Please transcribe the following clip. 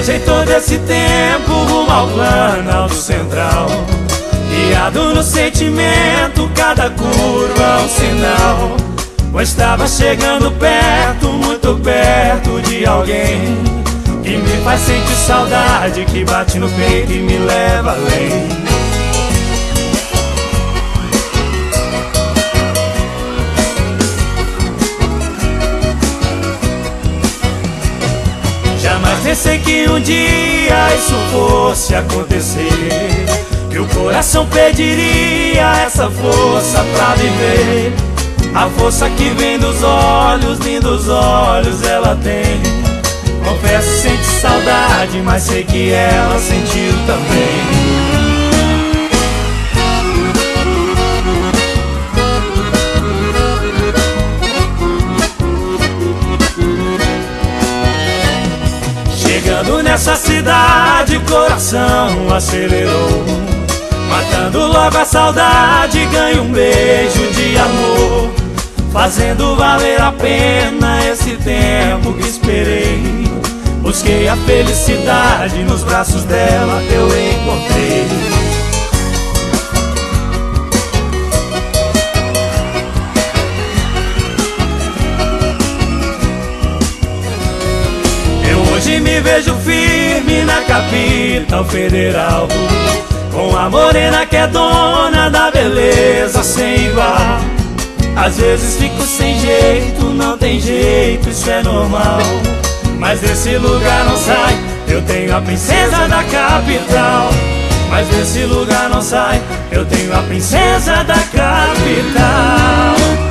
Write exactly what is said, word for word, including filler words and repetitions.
Viajei todo esse tempo rumo ao Planalto Central, guiado no sentimento, cada curva um sinal. Pois estava chegando perto, muito perto de alguém que me faz sentir saudade, que bate no peito e me leva além. Jamais pensei que um dia isso fosse acontecer, que o coração pediria essa força pra viver. A força que vem dos olhos, lindos olhos ela tem. Confesso, sente saudade, mas sei que ela sentiu também. Chegando nessa cidade, coração acelerou, matando logo a saudade, ganho um beijo de amor, fazendo valer a pena esse tempo que esperei. Busquei a felicidade, nos braços dela eu encontrei. Eu hoje me vejo firme na capital federal, com a morena que é dona da beleza sem igual. Às vezes fico sem jeito, não tem jeito, isso é normal. Mas desse lugar não sai, eu tenho a princesa da capital. Mas desse lugar não sai, eu tenho a princesa da capital.